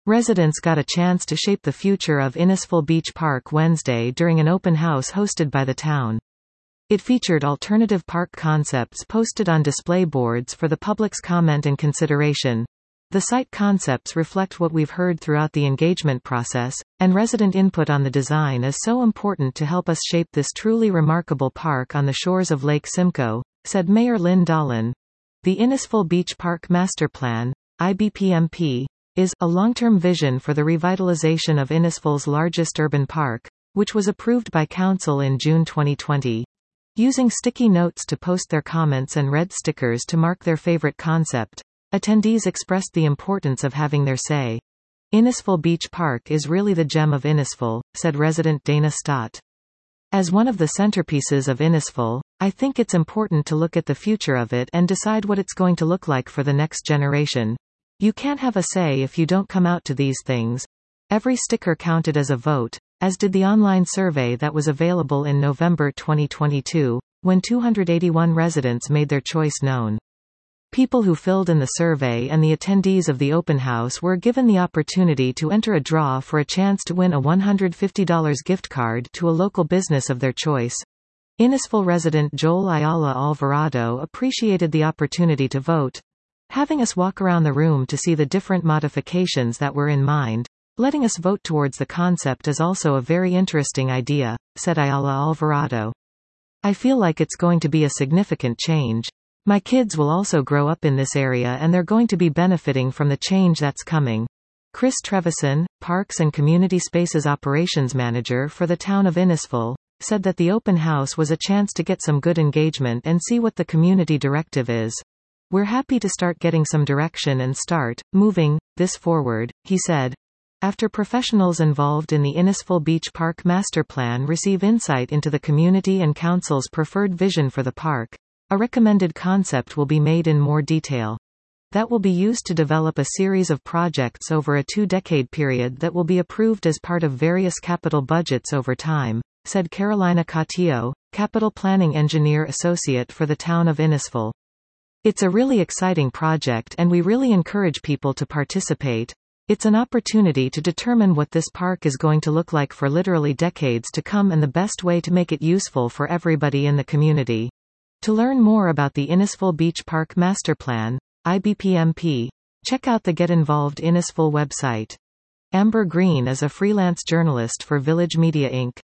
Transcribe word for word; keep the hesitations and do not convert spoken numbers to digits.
Residents got a chance to shape the future of Innisfil Beach Park Wednesday during an open house hosted by the town. It featured alternative park concepts posted on display boards for the public's comment and consideration. The site concepts reflect what we've heard throughout the engagement process, and resident input on the design is so important to help us shape this truly remarkable park on the shores of Lake Simcoe, said Mayor Lynn Dolan. The Innisfil Beach Park Master Plan, I B P M P, is a long-term vision for the revitalization of Innisfil's largest urban park, which was approved by Council in June twenty twenty. Using sticky notes to post their comments and red stickers to mark their favorite concept, attendees expressed the importance of having their say. Innisfil Beach Park is really the gem of Innisfil, said resident Dana Stott. As one of the centerpieces of Innisfil, I think it's important to look at the future of it and decide what it's going to look like for the next generation. You can't have a say if you don't come out to these things. Every sticker counted as a vote, as did the online survey that was available in November twenty twenty-two, when two hundred eighty-one residents made their choice known. People who filled in the survey and the attendees of the open house were given the opportunity to enter a draw for a chance to win a one hundred fifty dollars gift card to a local business of their choice. Innisfil resident Joel Ayala Alvarado appreciated the opportunity to vote, having us walk around the room to see the different modifications that were in mind. Letting us vote towards the concept is also a very interesting idea, said Ayala Alvarado. I feel like it's going to be a significant change. My kids will also grow up in this area and they're going to be benefiting from the change that's coming. Chris Trevison, Parks and Community Spaces Operations Manager for the town of Innisfil, said that the open house was a chance to get some good engagement and see what the community directive is. We're happy to start getting some direction and start moving this forward, he said. After professionals involved in the Innisfil Beach Park Master Plan receive insight into the community and council's preferred vision for the park, a recommended concept will be made in more detail. That will be used to develop a series of projects over a two-decade period that will be approved as part of various capital budgets over time, said Carolina Cotillo, Capital Planning Engineer Associate for the town of Innisfil. It's a really exciting project and we really encourage people to participate. It's an opportunity to determine what this park is going to look like for literally decades to come and the best way to make it useful for everybody in the community. To learn more about the Innisfil Beach Park Master Plan, I B P M P, check out the Get Involved Innisfil website. Amber Green is a freelance journalist for Village Media Incorporated